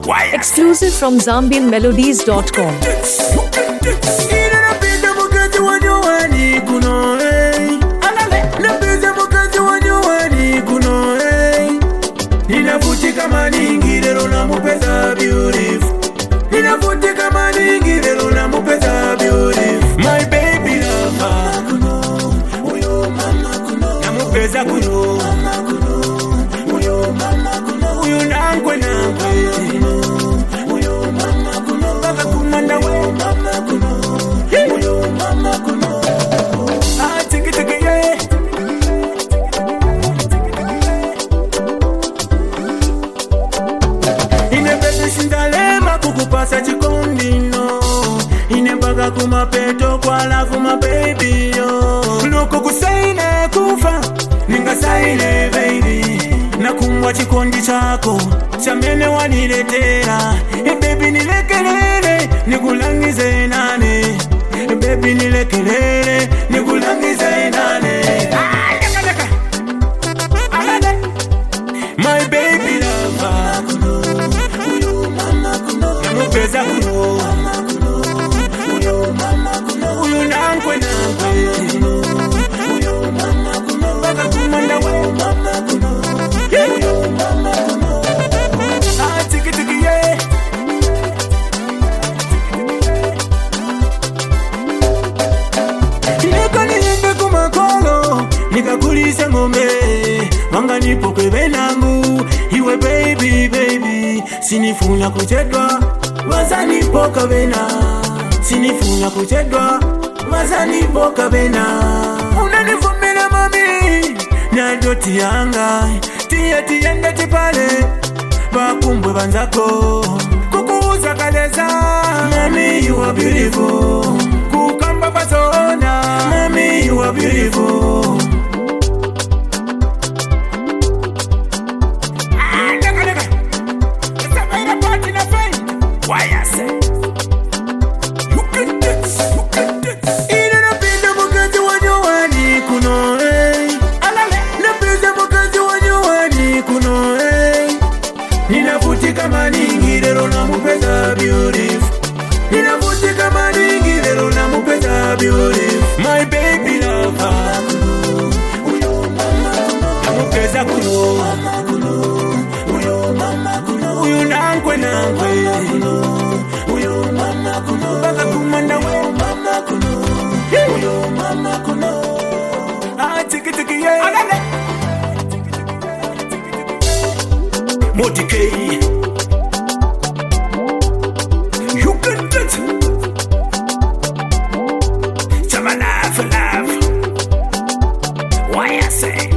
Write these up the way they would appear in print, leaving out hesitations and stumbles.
Exclusive from ZambianMelodies.com. My baby lover, namupeza kuno, uyu nangwe baka kumanda we, tiki tiki yeah. Inebebe sindalema kukupasa chikondino, inembaka kumapeto kwa lafu my baby yo. Nuko kusaine kufa, ninga saine baby. Na kumwa chikondi chako, chamene waniletera. Baby nilekelele, nikulangize nane. Baby nilekelele, nikulangize nane. My baby lover, namupeza kuno, uyu nangwe baka kumanda we, tiki tiki yeah. Niko niende kumakolo, nikakulise ngombe, wanga nipoke venangu, iwe baby baby. Sinifuna kuchedwa, waza nipoka vena. Sinifuna kuchedwa, waza nipoka vena. Unanifumina mami, na doti yanga, tia tipale, bakumbwe banzako, kukuuza kaleza. Mami you are beautiful, kukamba pasona. Mami you are beautiful. Why I say you can dance, you can dance. Inapenda mkazi wanyuani kuno alale. Napenda mkazi wanyuani kuno ninavutika maningi lero namupeza beautiful. Ninavutika maningi lero namupeza beautiful. My baby lover, namupeza kuno, uyu nangwe baka kumanda we, tiki tiki yeah. Moti K, you can dance. Chama love, why I say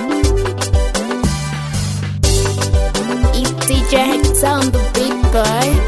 DJ Hex on the big boy.